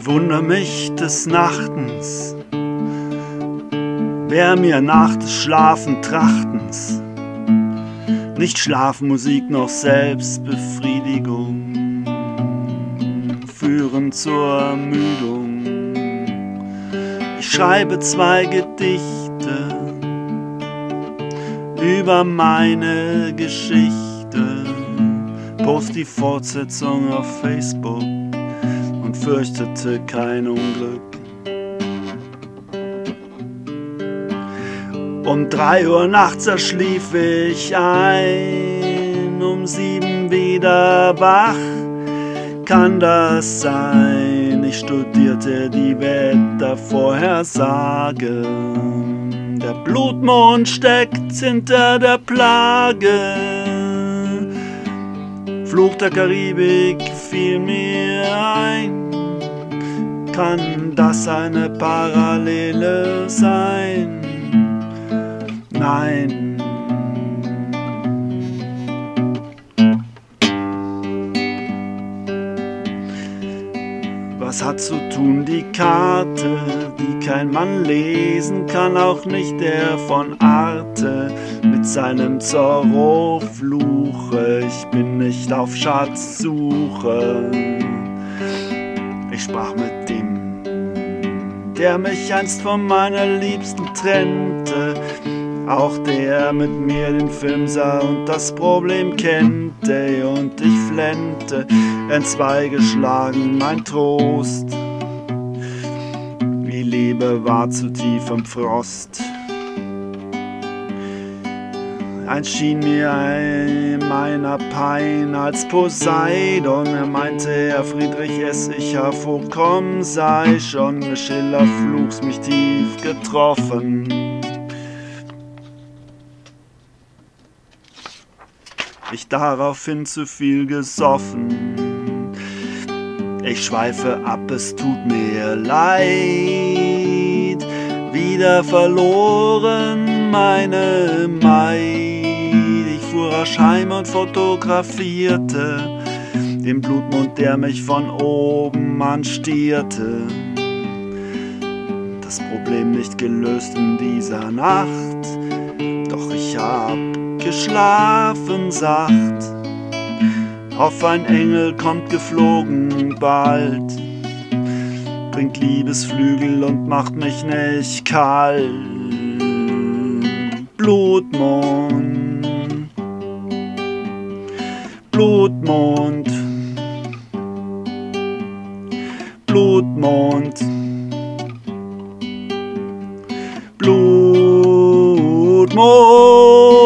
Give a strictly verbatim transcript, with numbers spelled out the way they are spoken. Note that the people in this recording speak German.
Ich wundere mich des Nachtens, wer mir nach des Schlafen Trachtens nicht Schlafmusik noch Selbstbefriedigung führen zur Ermüdung. Ich schreibe zwei Gedichte über meine Geschichte, post die Fortsetzung auf Facebook und fürchtete kein Unglück. Um drei Uhr nachts erschlief ich ein, um sieben wieder wach. Kann das sein? Ich studierte die Wettervorhersage. Der Blutmond steckt hinter der Plage. Fluch der Karibik fiel mir ein. Kann das eine Parallele sein? Nein. Was hat zu tun die Karte, die kein Mann lesen kann, auch nicht der von Arte mit seinem Zorro-Fluche. Ich bin nicht auf Schatzsuche. Ich sprach mit dem, der mich einst von meiner Liebsten trennte, auch der mit mir den Film sah und das Problem kennte, und ich flennte, entzwei geschlagen mein Trost. Die Liebe war zu tief im Frost. Eins schien mir in meiner Pein als Poseidon. Er meinte, Herr Friedrich S., ich hervor, komm, sei schon. Schiller Fluchs mich tief getroffen. Ich daraufhin zu viel gesoffen. Ich schweife ab, es tut mir leid. Wieder verloren meine Maid. Ich fuhr rasch heim und fotografierte den Blutmond, der mich von oben anstierte. Das Problem nicht gelöst in dieser Nacht, doch ich hab geschlafen sacht. Hoff, ein Engel kommt geflogen bald, bringt Liebesflügel und macht mich nicht kalt. Blutmond, Blutmond, Blutmond, Blutmond.